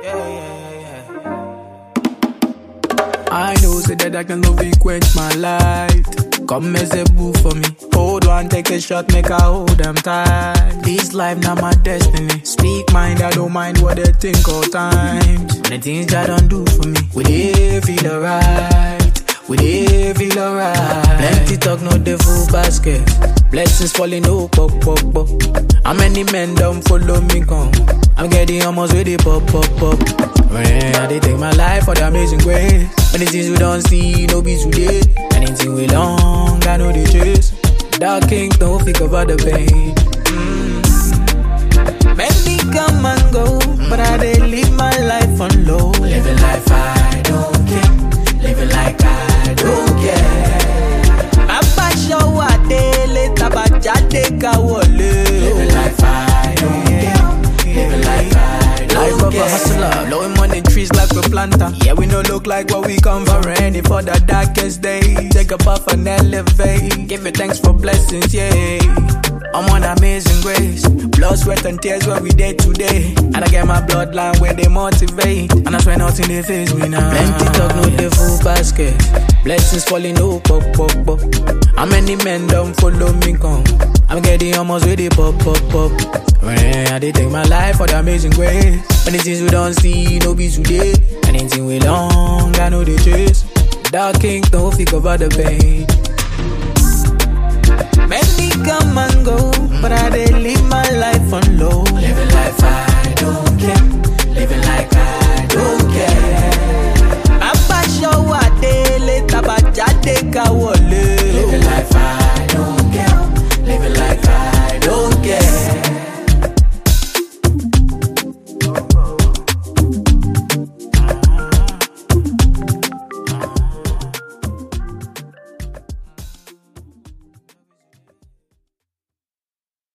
I know, say that I can love it, quench my light. Come as a boo for me. Hold one, take a shot, make I hold them tight. This life now my destiny. Speak mind, I don't mind what they think all times. The things that don't do for me, we they feel alright. We they feel alright. Plenty talk, no the full basket. Blessings falling, no pop, pop, pop. How many men don't follow me come? I'm getting almost ready, pop, pop, pop. When I take my life for the amazing grace. Many things we don't see, no be today. Anything we long, I know the chase. Dark king, don't think about the pain. Many come and go, but I they live my life on low. Living life I don't care. Living like I don't care. Papa show a day later, but Jade ka wole. Living life I don't care. Living like I don't care. Life of a hustler, blowing money trees like we planter. Yeah, we no look like what we come for. Ready for the darkest days. Take a puff and elevate. Give it thanks for blessings, yeah. I'm on amazing grace. Blood, sweat and tears where we day today. And I get my bloodline where they motivate. And I swear nothing they face me now. Plenty talk, no the full basket. Blessings falling, no pop, pop, pop. How many men don't follow me come? I'm getting almost ready, pop, pop, pop. When I take my life for the amazing grace. Many things we don't see, no be today. Anything we long, I know the chase. Dark king, don't think about the pain. Many come and go, but I they live my life on low. Living life I